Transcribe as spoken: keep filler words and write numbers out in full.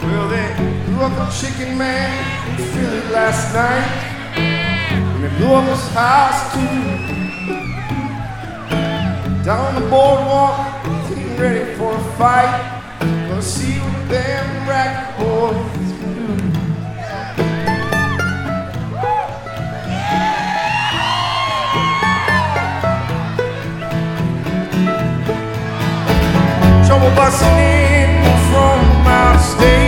Well, they blew up a chicken man in Philly last night, and they blew up his house too. Down the boardwalk, getting ready for a fight. Gonna see what them racket boys can do. Trouble busting in from out of state.